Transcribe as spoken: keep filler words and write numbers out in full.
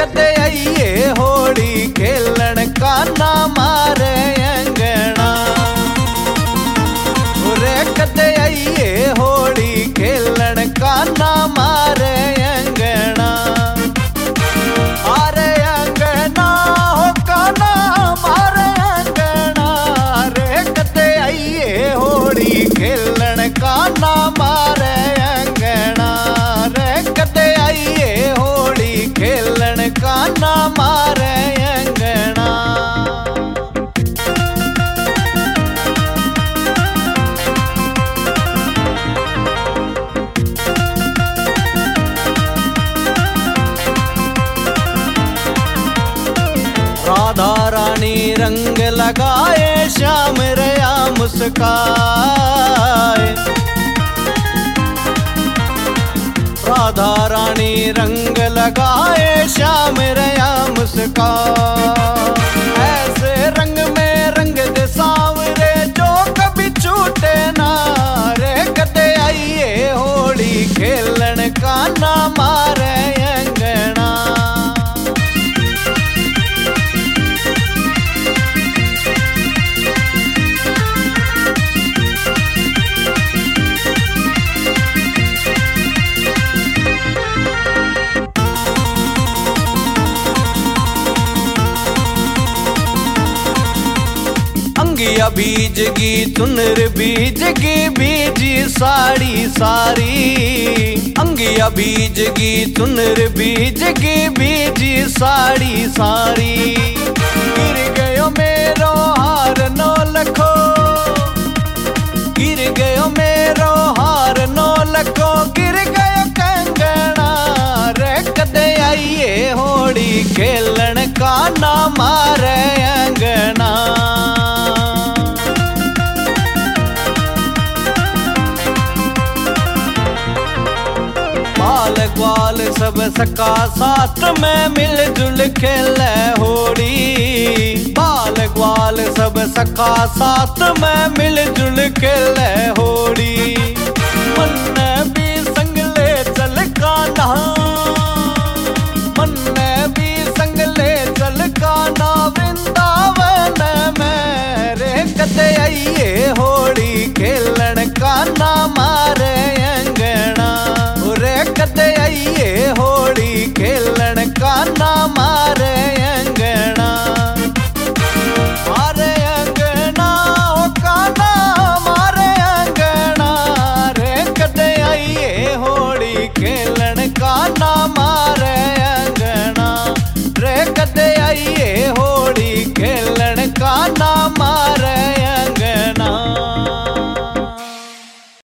कदे आइए होली खेलन काना मारे अंगना। रे कदे आइए होली खेलन काना मारे अंगना। आरे अंगना हो काना मारे अंगना। रे कदे आइए होली खेलन काना मारे अंगना। रे कदे आइए होली खेलन काना मारे अंगना। राधा रानी रंग लगाए श्याम रया मुस्काए। राधा रानी रंग लगाए श्याम रया मुस्काए। ऐसे रंग में रंग दे सांवरे जो कभी छूटे ना। रे कदे आइए होली खेलन काना मारे अंगना। अंगिया बीजगी चुनर बीजगी बीजी साड़ी सारी। अंगिया बीजगी चुनर बीजगी बीजी साड़ी सारी। गिर गयो मेरो हार नो लखो। गिर गयो मेरो हार नो लखो। गिर गयो कंगना। रे कदे आइए होली खेलन काना मारे अंगना। बाल ग्वाल सब सका साथ में मिलजुल खेले होली। बाल ग्वाल सब सका साथ में मिलजुल खेले होली। मन भी संग ले चल काना। मन भी संग ले चल काना वृंदावन में। रे कदे आइए होली खेलन काना